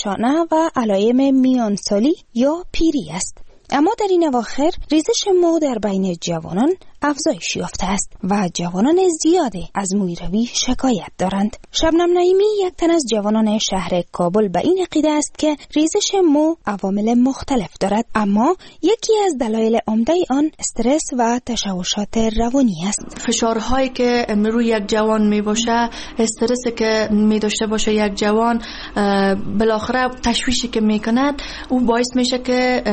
نشانه و علائم میانسالی یا پیری است. اما در این اواخر ریزش مو در بین جوانان افزایش یافته است و جوانان زیادی از مویروی شکایت دارند. شبنم نعیمی یک تن از جوانان شهر کابل به این عقیده است که ریزش مو عوامل مختلف دارد، اما یکی از دلایل عمده آن استرس و تشوشات روانی است. فشارهایی که روی یک جوان می باشه، استرسی که می داشته باشه یک جوان، بالاخره تشویشی که می کند، او باعث میشه که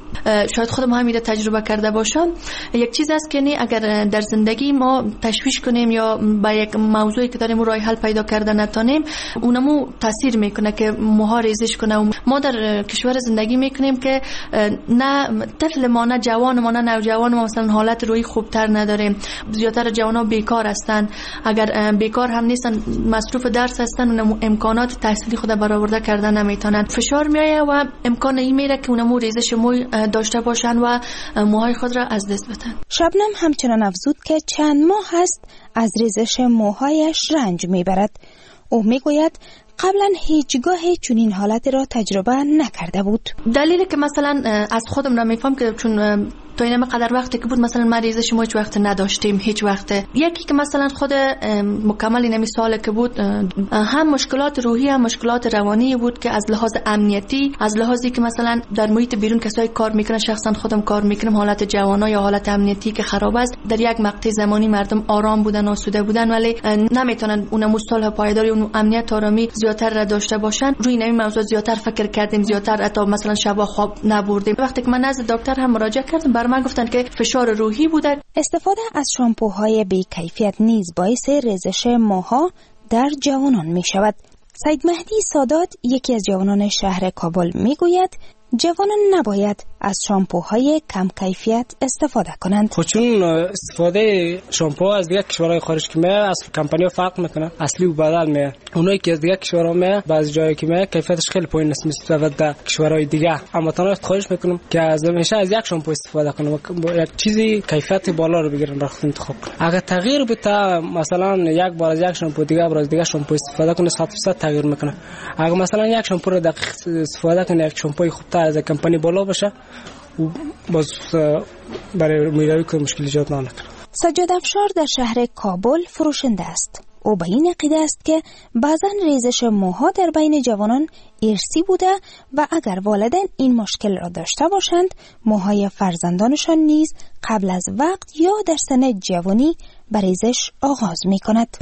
شاید خودم همین تجربه کرده باشم. یک چیز است که اگر در زندگی ما تشویش کنیم یا با یک موضوعی که داریم راه حل پیدا کرده نتونیم، اونمو تاثیر میکنه که موها ریزش کنه. ما در کشور زندگی میکنیم که نه طفل ما، نه جوان ما، نه نوجوان ما مثلا حالت روحی خوبتر نداریم. زیادتر جوانا بیکار هستن، اگر بیکار هم نیستن مصروف درس هستن، اونم امکانات تحصیلی خود برآورده کردن نمیتونن. فشار میایه و امکان این میره که اونمو ریزش موی داشته باشن و موهای خود را از دست بدن. شبنم همچنان افزود که چند ماه است از ریزش موهایش رنج میبرد. او میگوید قبلا هیچگاه چنین حالتی را تجربه نکرده بود. دلیلی که مثلا از خودم نمیفهم که چون تا این قدر وقتی که بود مثلا ما ریزش ما هیچ وقت نداشتیم، هیچ وقت. یکی که مثلا خود مکمل این سال که بود هم مشکلات روحی هم مشکلات روانی بود که از لحاظ امنیتی، از لحاظی که مثلا در محیط بیرون کسایی کار میکنن، شخصا خودم کار میکنم، حالت جوانا یا حالت امنیتی که خراب است، در یک مقطع زمانی مردم آرام بودن، آسوده بودن، ولی نمیتونن اون مصالح پایداری اون امنیت آرامی زیاتر را باشن. روی این موضوع زیاتر فکر کردیم، زیاتر حتی مثلا شب خواب نبردیم. وقتی که من نزد دکتر هم مراجعه کردم، بر من گفتن که فشار روحی بوده. استفاده از شامپوهای بی کیفیت نیز باعث ریزش موها در جوانان می شود. سید مهدی سادات، یکی از جوانان شهر کابل، می گوید جوانان نباید از شامپوهای کم کیفیت استفاده کنند. چون استفاده شامپو از دیگه کشورهای خارج که میاد اصل کمپانی فرق میکنه، اصلی و بدل میاد. اونایی که از دیگه کشورها میاد بعضی جایی که میاد کیفیتش خیلی پایین است نسبت به کشورهای دیگه. اما تنها خواهش میکنم که از همیشه از یک شامپو استفاده کنم و یک چیزی کیفیت بالا رو بگیرن را خود انتخاب کنن. اگر تغییر بده، مثلا یک بار از یک شامپو دیگه بار از دیگه شامپو استفاده کنه 100% تغییر میکنه. اگر مثلا یک شامپو رو دقیق استفاده کنه، یک شامپوی خوب از کمپانی بالا باشه و باز برای میروی که مشکل ایجاد نکنه. سجاد افشار در شهر کابل فروشنده است. او به این عقیده است که بعضا ریزش موها در بین جوانان ارثی بوده و اگر والدین این مشکل را داشته باشند، موهای فرزندانشان نیز قبل از وقت یا در سن جوانی به ریزش آغاز می کند.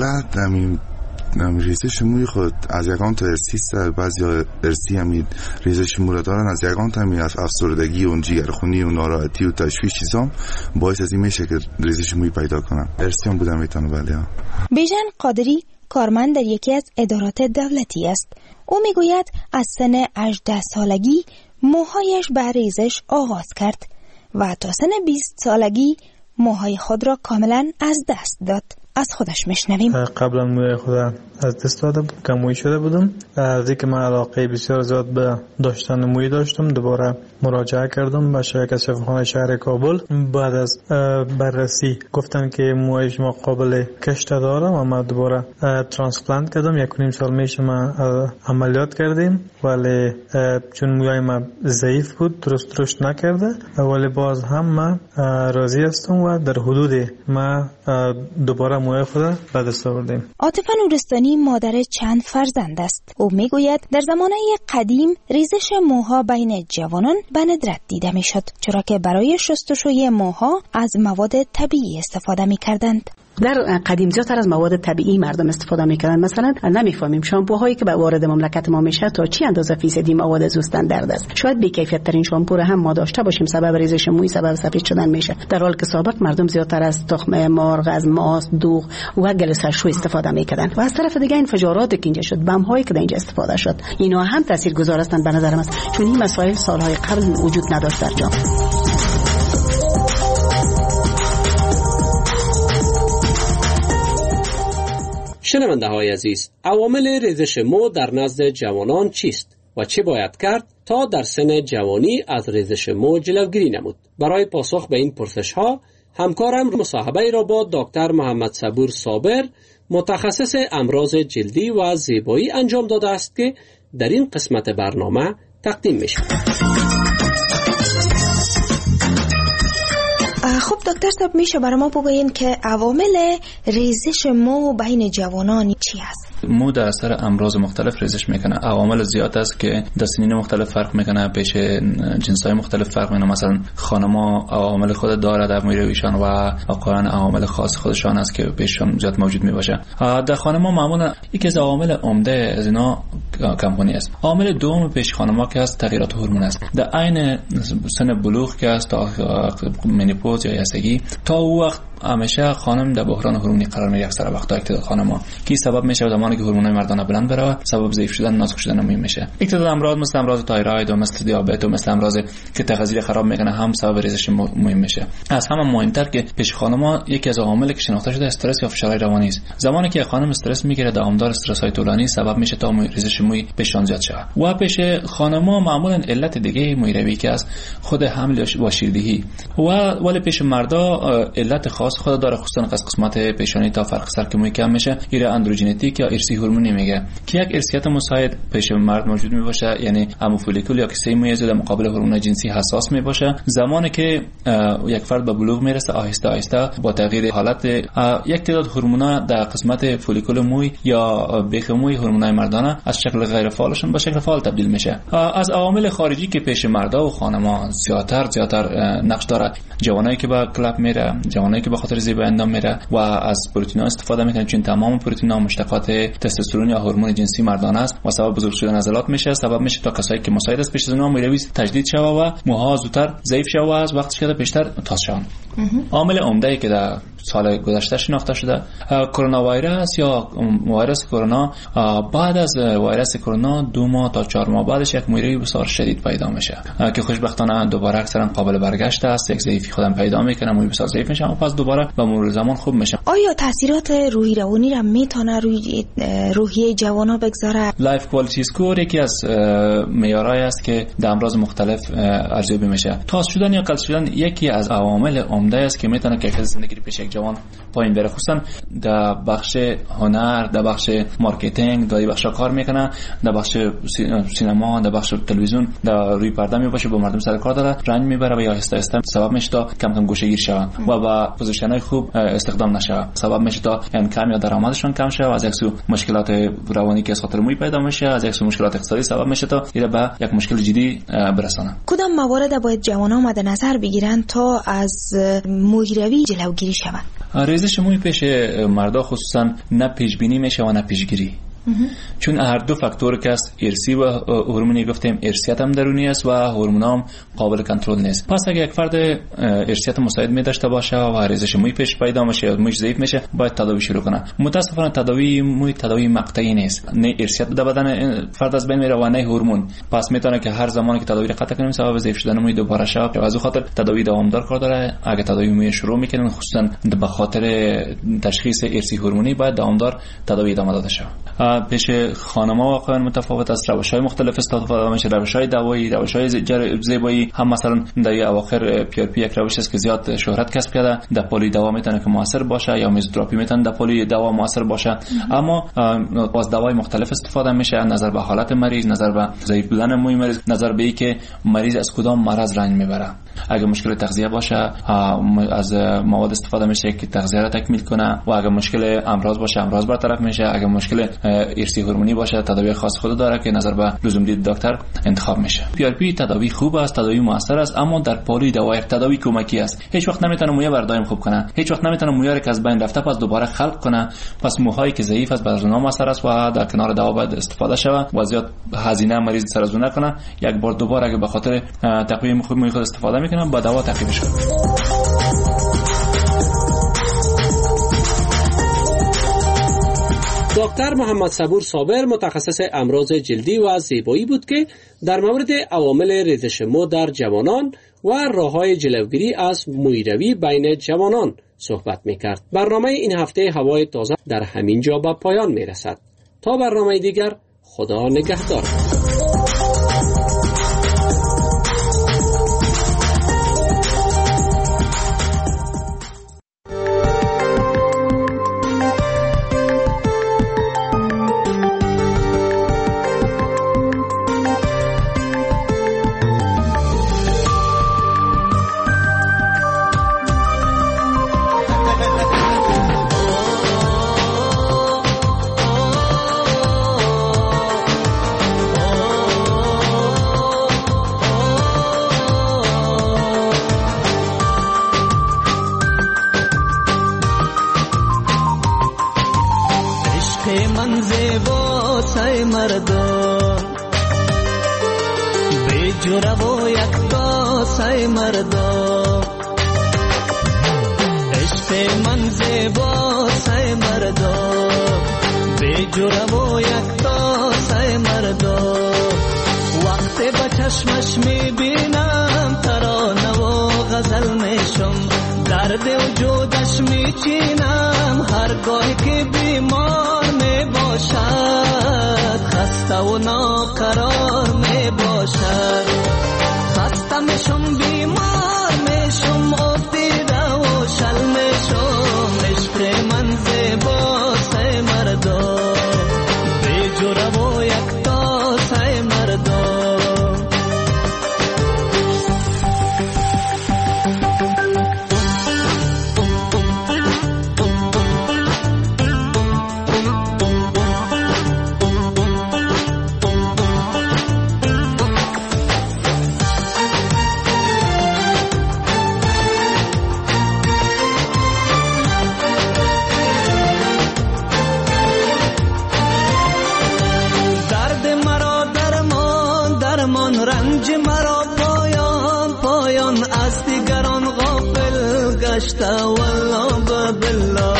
ریزش موی خود از یکان تا ارسی است، بعضی ارسی هم ریزش مو را دارن، از یکان تا از افسردگی و جگرخونی و ناراحتی و تشویش چیزام باعث از این میشه که ریزش موی پیدا کنن. ارسی هم بودن میتونه. بله. بیژن قادری کارمند در یکی از ادارات دولتی است. او میگوید از سن 18 سالگی موهایش به ریزش آغاز کرد و تا سن 20 سالگی موهای خود را کاملا از دست داد. از خودش میشنویم. قبلا موی خود از دست داده بود، کموی شده بودم. از اینکه من علاقه بسیار زیاد به داشتن موی داشتم، دوباره مراجعه کردم به شرکت شفاخانه شهر کابل. بعد از بررسی گفتن که موی شما قابل کشت دارم و من دوباره ترانسپلانت کردم. 1.5 سال میشه من عملیات کردیم، ولی چون موی من ضعیف بود درست رشد نکرده، ولی باز هم من راضی هستم و در حدود من دوباره موی خود به دست آوردیم. عاطفه نورستانی مادر چند فرزند است. او میگوید در زمانه قدیم ریزش موها بین جوانان به ندرت دیده میشد، چرا که برای شستشوی موها از مواد طبیعی استفاده میکردند. در قدیم زیادتر از مواد طبیعی مردم استفاده میکردن. مثلا نمیفهمیم شامپوهایی که به وارد مملکت ما میشه تا چی اندازه فیصدی مواد زوستن درد است. شاید بی کیفیت ترین شامپو رو هم ما داشته باشیم، سبب ریزش موی، سبب سفید شدن میشه، در حالی که سابق مردم زیادتر از تخم مرغ، از ماست، دوغ و گلسرشو استفاده میکردن. و از طرف دیگه انفجارات که اینجا شد، بم هایی که اینجا استفاده شد، اینا هم تاثیرگذار هستند به نظر من، چون این مسائل سالهای قبل وجود نداشت در جامعه. شنونده های عزیز، عوامل ریزش مو در نزد جوانان چیست و چه باید کرد تا در سن جوانی از ریزش مو جلوگیری نمود؟ برای پاسخ به این پرسش ها همکارم مصاحبه را با دکتر محمد صبور صابر، متخصص امراض جلدی و زیبایی انجام داده است که در این قسمت برنامه تقدیم می شود. خب دکتر صاحب، میشه برای ما بگوین که عوامل ریزش مو بین جوانان چی است؟ مو در اثر امراض مختلف ریزش میکنه. عوامل زیاد است که در سنین مختلف فرق میکنه، پیش جنسای مختلف فرق میکنه. مثلا خانم‌ها عوامل خود داره در مویرویشان و آقایان عوامل خاص خودشان است که پیششان زیاد موجود میباشه. در خانم‌ها معمولا یکی از عوامل عمده از اینا کمپونی است. عامل دوم پیش خانم‌ها که است تغییرات هورمون است. در عین سن بلوغ که است تا منیپوز یا یسگی، تا او وقت همیشه خانم در بحران هورمونی قرار میگیره. اکثر وقتا اختلال خانم‌ها کی سبب میشه زمانی که هورمونای مردانه بلند بره، سبب ضعیف شدن، نازک شدن موی میشه. اختلال امراض مثل امراض تایروید و مثل دیابت و مثل امراض که تغذیه خراب میکنه هم سبب ریزش موی میشه. از همه مهمتر که پیش خانم‌ها یکی از عواملی که شناخته شده استرس یا فشار روانی است. زمانی که خانم استرس میگیره، دوامدار استرس‌های طولانی سبب میشه تا ریزش موی پیشان زیاد شه. و پیش خانم‌ها معمولا علت دیگه مویروی که از خود حمل و شیردهی ولی پیش مردا علت خاص خود داره، خصوصا قسمت پیشانی تا فرق سر که موی کم میشه. ایره اندروژنتیک یا ارثی هورمونی میگه که یک ارثیت مساعد پیش مرد موجود میباشه، یعنی همو فولیکول یا کیسه موی در مقابل هورمون جنسی حساس میباشه. زمانی که یک فرد به بلوغ میرسه، آهسته آهسته با تغییر حالت یک تعداد هورمونا در قسمت فولیکول موی یا بیخ موی هورمونای مردانه از شکل غیر فعالشون به شکل فعال تبدیل میشه. از عوامل خارجی که پیش مردا و خانم‌ها زیادتر نقش داره، جوانایی که با کلاب میره، جوانایی که به خاطر زیبایی اندام میره و از پروتئین استفاده میکنه، چون تمام پروتئین ها مشتقات تستوسترون یا هورمون جنسی مردانه است و سبب بزرگ شدن عضلات میشه. سبب میشه تا کسایی که مساعد است پیش از اونها مویروی تجدید شوه و موها زودتر ضعیف شوه و از وقتی که بیشتر تاز شون. عامل عمده که در سال گذشته شناخته شده کرونا ویروس یا ویروس کرونا، بعد از ویروس کرونا 2 ماه تا 4 ماه بعدش یک مویروی بسیار شدید پیدا میشه که خوشبختانه دوباره اکثرا قابل برگشت است. یک ضعیفی خودم پیدا میکنه، موی بسیار ضعیف میشه و پس دوباره به مرور زمان خوب میشه. آیا تاثیرات روحی روانی را میتونه روی روحیه جوانا بگذاره؟ لایف کوالیتی اسکور یکی از معیارهایی است که در امراض مختلف ارزیابی میشه. تاز شدن یا قل شدن یکی از عوامل عمده است که میتونه کیفیت زندگی پیش یک جوان پایین بره، خصوصا در بخش هنر، در بخش مارکتینگ، در بخش کار میکنه، در بخش سینما، در بخش تلویزیون، در روی پرده میباشه، با مردم سر کار داره، رنج میبره و یا آهسته آهسته سبب میشه تا کم کم گوشه‌گیر شوند و با پوزیشن‌های خوب استخدام نشه. سبب میشه تا کم یا درآمدشون کم شه و از یک سو مشکلات روانی که از خاطر موی پیدا میشه، از یک سو مشکلات اقتصادی سبب میشه تا اینا به یک مشکل جدی برسانه. کدام موارد باید جوانان مد نظر بگیرن تا از مویروی جلوگیری شود؟ ریزش موی پیش مردا خصوصا نه پیش بینی میشه و نه پیشگیری، چون هر دو فاکتور که است، ارثی و هورمونی گفتیم، ارثیت هم درونی است و هورمون هم قابل کنترل نیست. پس اگه یک فرد ارثیت مساعد می داشته باشه و ریزش موی پیش پیدا میشه یا مویش ضعیف میشه، باید تداوی شروع کنه. متاسفانه تداوی موی تداوی مقطعی نیست، نه ارثیت در بدن فرد از بین میره و نه هورمون. پس میتونه که هر زمانی که تداوی را قطع کنیم سبب ضعیف شدن موی دوباره شه. از اون خاطر تداوی دوامدار کار داره. اگه تداوی موی شروع میکنن خصوصا به خاطر تشخیص ارثی هورمونی، باید دوامدار تداوی ادامه داده شه. پیش خانم‌ها واقعا متفاوت است، روش‌های مختلف استفاده میشه، روش‌های دوایی، روش‌های زیبایی. هم مثلا در اواخر پی آر پی یک روش است که زیاد شهرت کسب کرده، در پلی دوا میتونه که موثر باشه یا میزوتراپی میتونه در پلی دوا موثر باشه، اما از دوای مختلف استفاده میشه، نظر به حالت مریض، نظر به ضعیف بودن موی مریض، نظر به اینکه مریض از کدام مرض رنج میبره. اگه مشکل تغذیه باشه از مواد استفاده میشه که تغذیه را تکمیل کنه و اگه مشکل امراض باشه امراض برطرف میشه. اگه مشکل ارثی هورمونی باشه تداوی خاص خود داره که نظر به لزوم دید دکتر انتخاب میشه. پی آر پی تداوی خوب است، تداوی موثر است، اما در پالی دوای تداوی کمکی است. هیچ وقت نمیتونه موی بردایم خوب کنه، هیچ وقت نمیتونه موی که از بین رفته پس دوباره خلق کنه. پس موهایی که ضعیف است بر اونها موثر است و در کنار دوا باید استفاده شود و زیاد هزینه مریض سر از اون نکنه. یک بار دوباره اگه به خاطر تقویم خوب موی خود استفاده میکنه با دوا تعقیب شود. دکتر محمد صبور صابر متخصص امراض جلدی و زیبایی بود که در مورد عوامل ریزش مو در جوانان و راه‌های جلوگیری از مویروی بین جوانان صحبت می‌کرد. برنامه این هفته هوای تازه در همین جا به پایان می‌رسد. تا برنامه دیگر، خدا نگهدار. جوره و یک کاسه مردم عشق من زیباسه مردم بی جوره و یک کاسه مردم وقتی با چشمش میبینم ترانه و غزل میشم درد وجودش میچینم هرگاهی که بیمار میباشد خسته و ناقرار میباشد خسته میشم بیمار میشم افتیده و شل میشم عشق من زیباسه مردم بی جوره و یک تاسه مردم رنج مرا پایان از دیگران غافل گشته والله بالله